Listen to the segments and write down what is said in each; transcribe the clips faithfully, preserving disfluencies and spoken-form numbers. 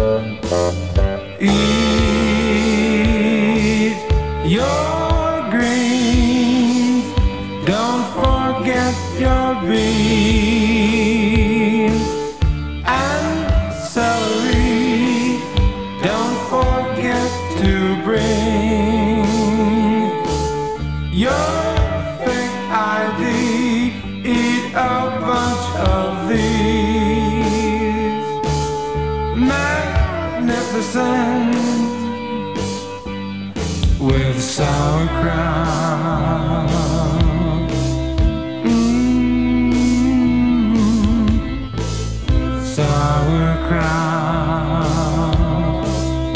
Eat your greens, don't forget your beans and celery, don't forget to bring your fake I D. Eat a bunch of these. Magnificent with sauerkraut. Mmm, sauerkraut.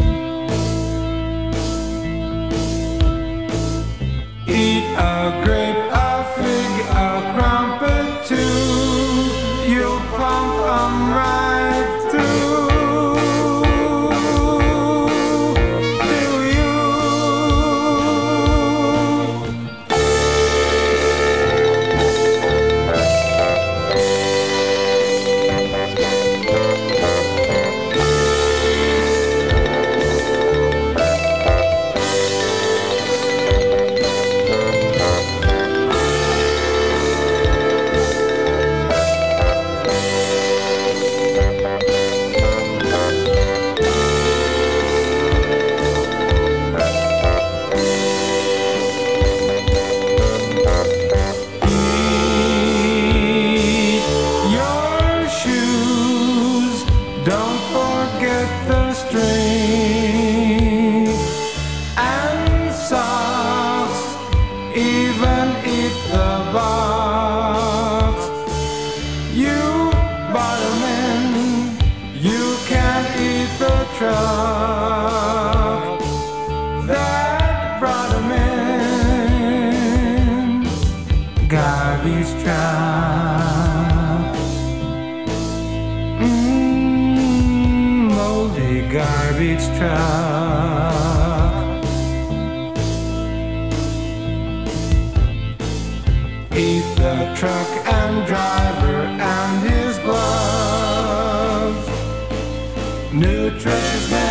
Eat a grape, a fig, a crumpet too. You'll pump 'em right through. Don't forget the strings and socks, even eat the box. You bottom in, you can eat the truck that brought 'em in. Garbage truck. Mm. Garbage truck. Eat the truck and driver and his gloves. Nutritious man.